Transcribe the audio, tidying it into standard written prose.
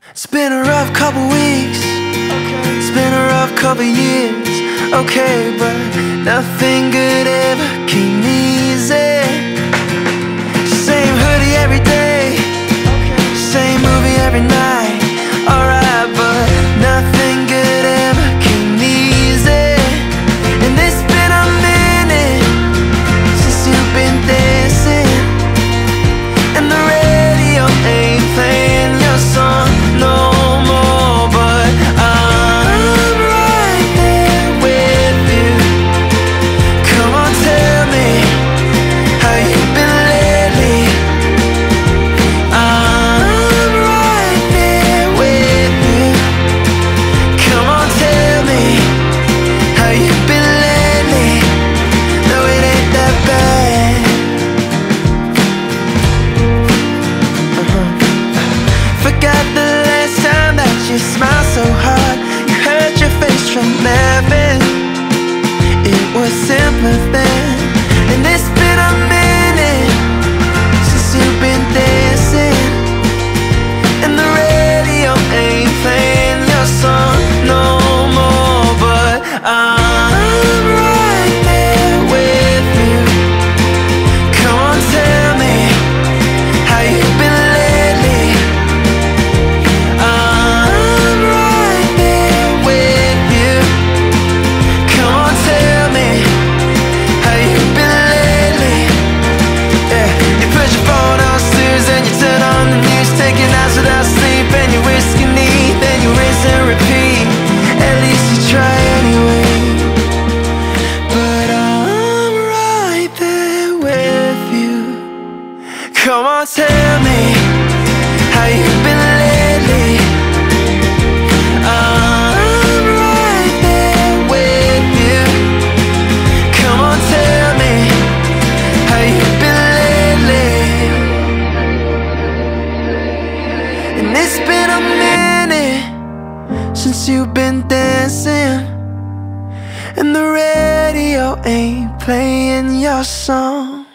It's been a rough couple weeks, it's been a rough couple years, okay, but nothing good ever came easy. Same hoodie every day, same movie every night, alright, but nothing good ever came easy. And it's been a minute since you've been dancing, and the radio ain't playing your song no more, but I'm right there with you. Come on, tell me how you've been lately. I'm right there with you. Come on, tell me how you've been lately. No, it ain't that bad. Forgot the last time that you smiled so hard. You hurt your face from laughing. It was simpler then. And it's been a minute since you've been dancing, and the radio ain't playing your song no more, but I'm right there with you. Come on, tell me how you've been lately. I'm right there with you. Come on, tell me how you've been lately. Yeah, you put your phone on snooze and you turn on the news, taking hours without sleep, and you whiskey neat, then you rinse and repeat. At least you try anyway. But I'm right there with you. Come on, tell me how you've been lately. I'm right there with you. Come on, tell me how you've been lately. And it's been a minute since you've been dancing, and the radio ain't playing your song.